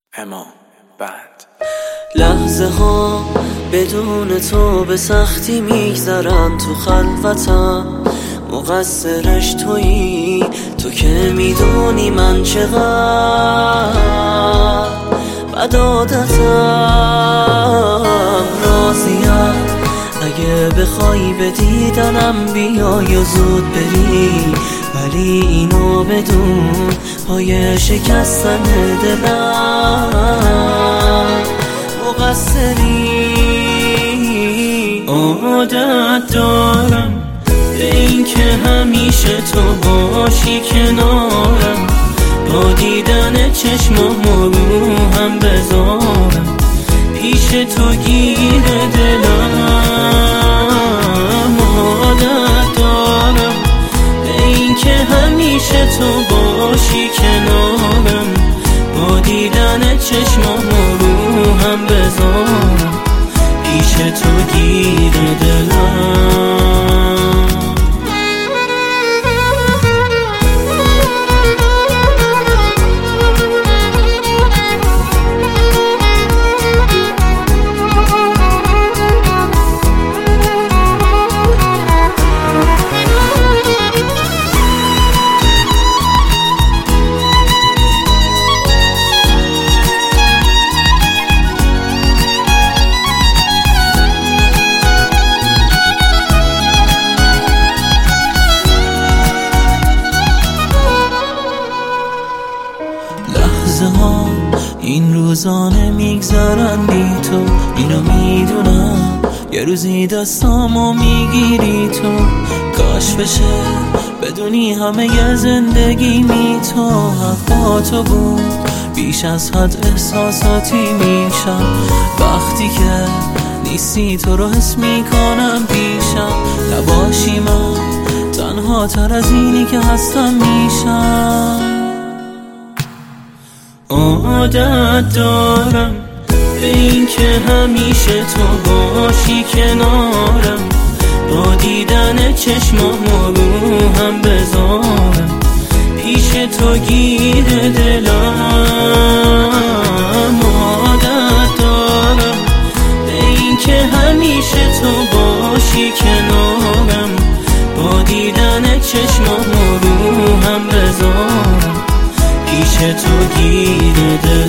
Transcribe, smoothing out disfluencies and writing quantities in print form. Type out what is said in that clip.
اما بعد لحظه ها بدون تو به سختی میگذرن تو خلوتم، مقصرش تویی تو که میدونی من چقدر بد عادتم. راضیم اگه بخوای به دیدنم بیای و زود بری، ولی اینو بدون پای شکستن دلم مقصری. عادت دارم به این که همیشه تو باشی کنارم، با دیدن چشمام رو هم بذارم پیش تو گیر دلم. عادت دارم به این که همیشه تو باشی کنارم، با دیدن چشمام رو هم بذارم پیش تو گیر دلم. این روزانه میگذرن بی تو، اینو میدونم یه روزی دستامو میگیری تو. کاش بشه بدونی همه ی زندگی می تو حق با تو بود، بیش از حد احساساتی میشم وقتی که نیستی. تو رو حس میکنم پیشم، نباشی من تنها تر از اینی که هستم میشم. عادت دارم به این که همیشه تو باشی کنارم، با دیدن چشمام رو هم بذارم پیش تو گیر دلم. عادت دارم به این که همیشه تو باشی کنارم، با دیدن چشمام رو هم بذارم پیش تو گیر دلم.